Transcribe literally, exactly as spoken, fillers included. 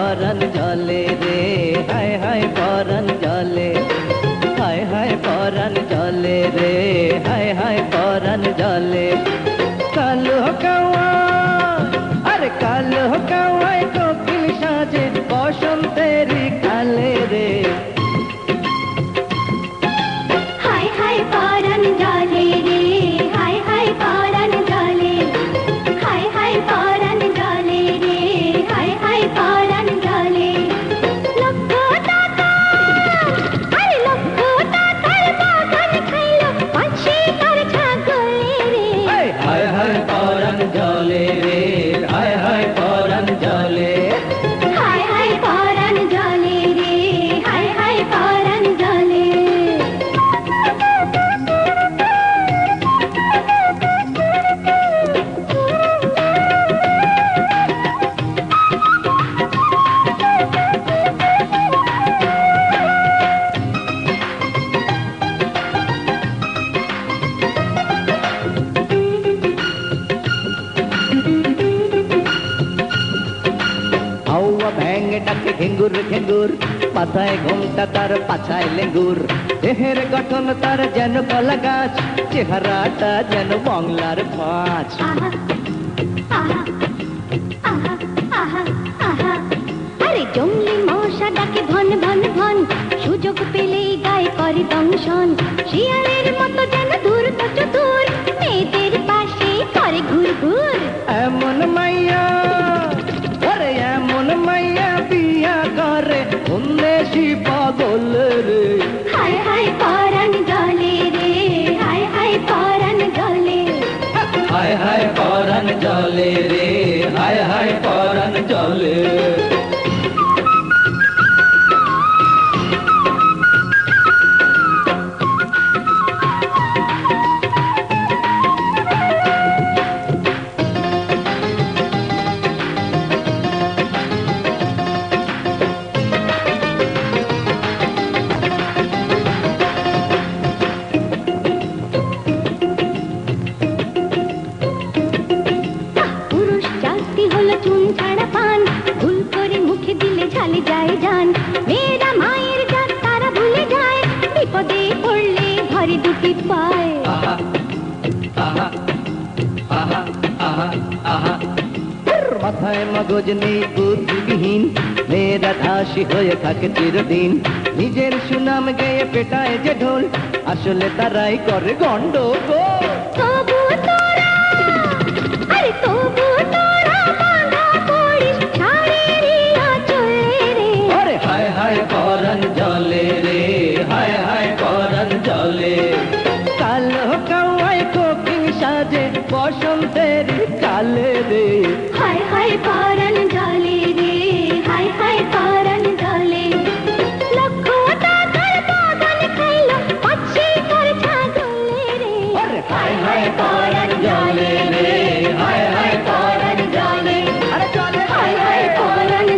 পরাণ জলে রে, হায় হায় পরাণ জলে, হায় হায় পরাণ জলে রে, হায় হায় পরাণ জলে। কালো কাওয়া আরে কালো কাওয়ায় কোকিল সাজে বসন্তেরি কালে রে, হায় হায় পরাণ জলে রে, হায় হায় পরাণ জলে, হায় হায় পরাণ জলে রে, হায় হায় পরাণ জলে। লক্ষ টাকা আরে লক্ষ টাকার বাগান খাইলো পাঁচশে তার ছাগলে রে, হায় হায় পরাণ জলে রে, হায় হায় পরাণ জলে, হায় হায় পরাণ জলে রে, হায় হায় পরাণ জলে। হাওয়া ভ্যাং ডাকে ঘেঙ্গুর ঘেঙ্গুর, মাথায় ঘোমটা তার পাছায় লেঙ্গুর, দেহের গঠন তার যেন কলা গাছ, চেহারাটা যেন বাংলার মাছ। আহা আহা আহা আহা আহা, আরে জঙ্গলি মশা ডাকে ভন ভন ভন, সুযোগ পেলেই গায়ে করে দংশন, শিয়ালের মতো যেন দূর তো চতুর, মেয়েদের পাশে করে ঘুর ঘুর। এমন মাইয়া ওরে এমন মাইয়া বিয়া করে উন্দেশি পাগল রে, হায় হায় পরাণ জলে রে, হায় হায় পরাণ জলে, হায় হায় পরাণ জলে রে, হায় হায় পরাণ জলে। পুরুষ জাতি হলো চুন ছাড়া পান, ভুল করে মুখে দিলে ঝালে যায় জান, মেয়েরা মায়ের জাত তারা ভুলে যায়, বিপদে পড়লে ঘরে দুটি পায়। আহা আহা আহা আহা আহা, মাথায় মগজ নেই বুদ্ধিবিহীন, মেয়েরা দাসী হয়ে থাকে চিরদিন, নিজের সুনাম গেয়ে পেটায় যে ঢোল, আসলে তারাই করে গন্ডগোল। তবু